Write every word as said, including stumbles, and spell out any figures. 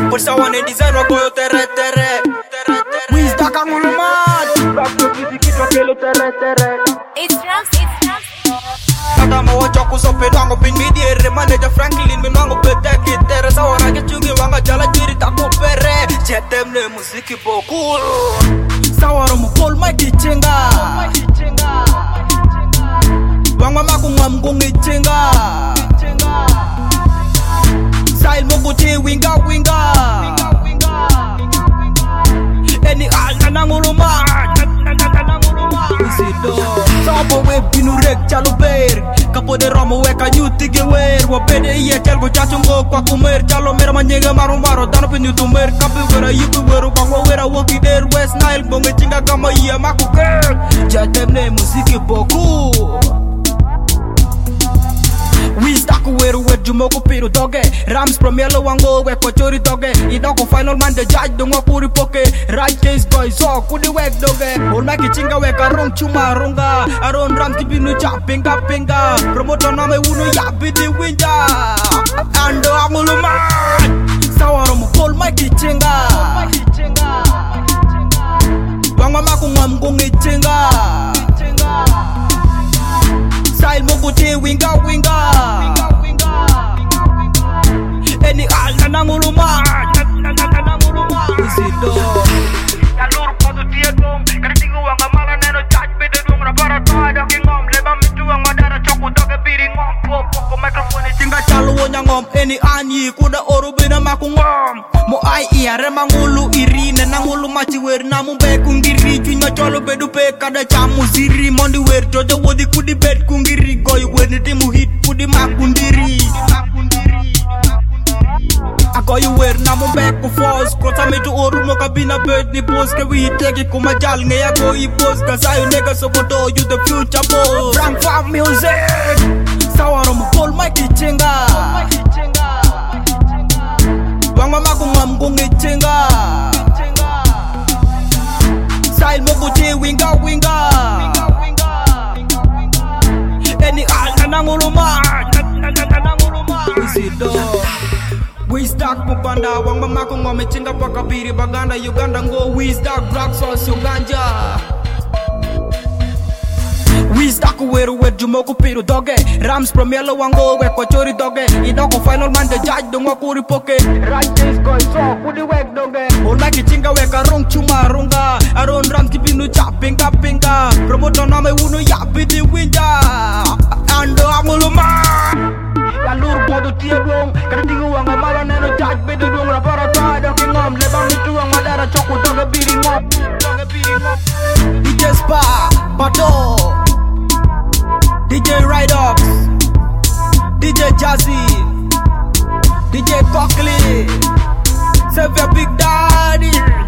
Por sa wane design wa goyo tere tere. Wiz da kangulu mat. Bakto kisi kitwa kelo tere tere. It's drums, it's drums. Kata mawa choku so pedwango pin midiere. Manager Franklin minwango pete kitere. Sa wana kichungi wanga jala jiri tako pere. Jetem ne musiki boku. Sa wana mupol mai kichenga. Wanga maku ngamgu ngichenga. Style moku chi winga winga. Eni alta nanguluma. Isido Sopo we binu rek chalo ber Kapo de romo we ka nyuti ge wer Wapede iye tel go chachungo kwa kumer Chalo mera manyege maru maro Tano pinyu tumer Kapi wera yipi weru Kwa wera woki der West Nile Bonge chinga kama iye maku ker Jatemne musiki boku Wiz taku weru wet jumoko piru doge Rams promelo wango we kochori doge Idoko final man de judge dungo puri poke Right case boy so kudi wek doge Ol maki chinga weka rong chuma ronga Aron Rams kipinu cha pinga pinga Promoto name uno ya bidi winja Ando angulu man Sawaro mu pol maki chinga Wanga maku ngamgu ngichinga Style moku chi winga winga Eni alta nanguluma Isido Yalur podo tiegom Karitingu wanga mala neno judge bede dung Rapara toa doki ngom Leba mitu wang madara choku doke biri ngom Poko microphone chinga chalo wonya ngom Eni anyi kuda oru bina maku ngom Mo ai iya rema ngulu iri Nena ngulu machi wer namu be kungiri Chunyo cholo bedu pe kada chamu ziri Mondi wer jojo wodi kudi bed kungiri Goy wer nitimu hit kudi makundiri Ako you wear namu back ku force Kota me to oru mo kabina bird ni boss Ke we take it kuma jal nge ya go i boss Cause I nigga so koto you the future boss Frank Farm music Sawaro mo pol mai kichenga Wanga maku ngamgu ngichenga Style moku chi winga winga Eni alta nanguluma Isido Wiz Dark Mupanda Wanga maku ngome chinga paka biri Baganda Uganda ngo Wiz Dark Black Sauce Uganda Wiz Dark weru wet jumoku piru doge Rams promelo wango we kochori doge Idoko final man de judge dungo kuri poke Right case boy so kudi wek doge Ona kichinga weka rong chuma runga Aron Rams kipinu cha pinga pinga Promoto name uno ya bidi winja Ando anguluma Yalur podo tiegom Karitingu wanga mala neno judge bede dung Rapara toa doki ngom Leba mitu wang madara choku doge biri ngom D J Spa Bato D J Ridox, D J Jazzy, D J Cockley, Save your Big Daddy.